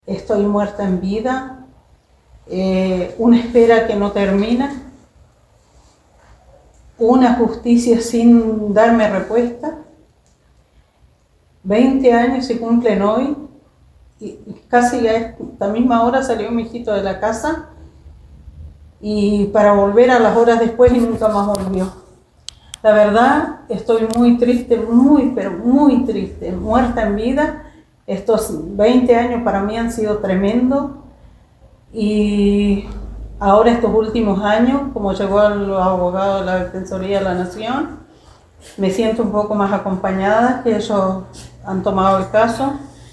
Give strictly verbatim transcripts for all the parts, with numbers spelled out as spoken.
estoy muerta en vida, eh, una espera que no termina, una justicia sin darme respuesta. veinte años se cumplen hoy y casi a esta misma hora salió mi hijito de la casa y para volver a las horas después y nunca más volvió. La verdad, estoy muy triste, muy, pero muy triste, muerta en vida. Estos veinte años para mí han sido tremendos y ahora estos últimos años, como llegó a los abogados de la Defensoría de la Nación, me siento un poco más acompañada, que ellos han tomado el caso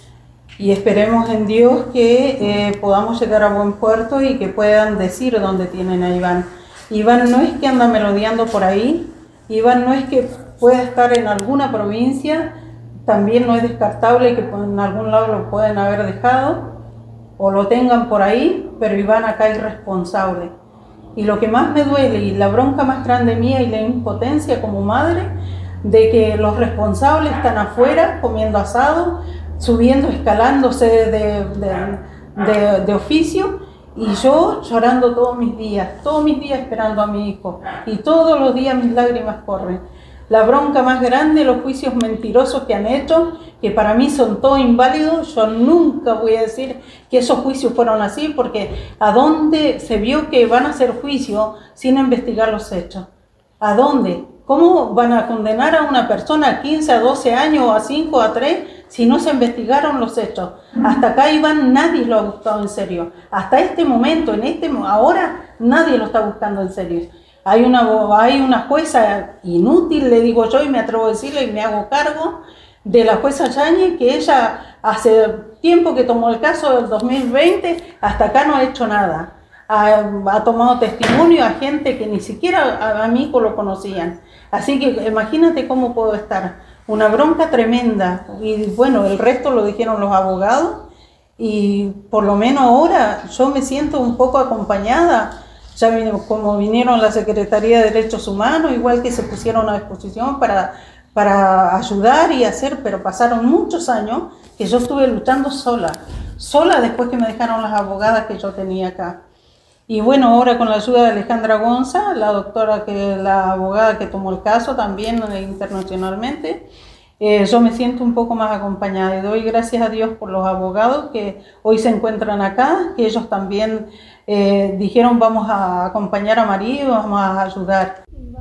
y esperemos en Dios que eh, podamos llegar a buen puerto y que puedan decir dónde tienen a Iván. Iván no es que anda merodeando por ahí, Iván no es que pueda estar en alguna provincia, también no es descartable que en algún lado lo pueden haber dejado o lo tengan por ahí, pero Iván acá es responsable. Y lo que más me duele y la bronca más grande mía y la impotencia como madre, de que los responsables están afuera comiendo asado, subiendo, escalándose de, de, de, de oficio, y yo llorando todos mis días, todos mis días esperando a mi hijo, y todos los días mis lágrimas corren. La bronca más grande, los juicios mentirosos que han hecho, que para mí son todos inválidos. Yo nunca voy a decir que esos juicios fueron así, porque ¿a dónde se vio que van a hacer juicio sin investigar los hechos? ¿A dónde? ¿Cómo van a condenar a una persona a quince, a doce años, a cinco, a tres, si no se investigaron los hechos? Hasta acá Iván nadie lo ha buscado en serio. Hasta este momento, en este ahora, nadie lo está buscando en serio. Hay una, hay una jueza inútil, le digo yo, y me atrevo a decirle y me hago cargo, de la jueza Yáñez, que ella hace tiempo que tomó el caso del dos mil veinte, hasta acá no ha hecho nada. Ha, ha tomado testimonio a gente que ni siquiera a, a mí lo conocían. Así que imagínate cómo puedo estar. Una bronca tremenda. Y bueno, el resto lo dijeron los abogados. Y por lo menos ahora yo me siento un poco acompañada. Ya vino, como vinieron la Secretaría de Derechos Humanos, igual que se pusieron a disposición para, para ayudar y hacer, pero pasaron muchos años que yo estuve luchando sola, sola después que me dejaron las abogadas que yo tenía acá. Y bueno, ahora con la ayuda de Alejandra Gonza, la doctora, que la abogada que tomó el caso también internacionalmente, eh, yo me siento un poco más acompañada y doy gracias a Dios por los abogados que hoy se encuentran acá, que ellos también eh, dijeron vamos a acompañar a María, vamos a ayudar.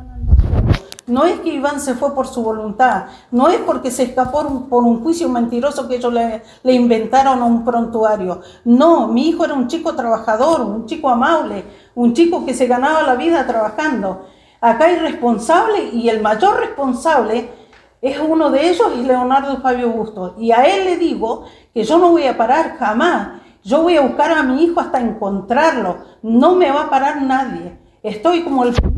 No es que Iván se fue por su voluntad, no es porque se escapó por un juicio mentiroso que ellos le, le inventaron a un prontuario. No, mi hijo era un chico trabajador, un chico amable, un chico que se ganaba la vida trabajando. Acá hay responsable y el mayor responsable es uno de ellos, es Leonardo Fabio Bustos. Y a él le digo que yo no voy a parar jamás. Yo voy a buscar a mi hijo hasta encontrarlo. No me va a parar nadie. Estoy como el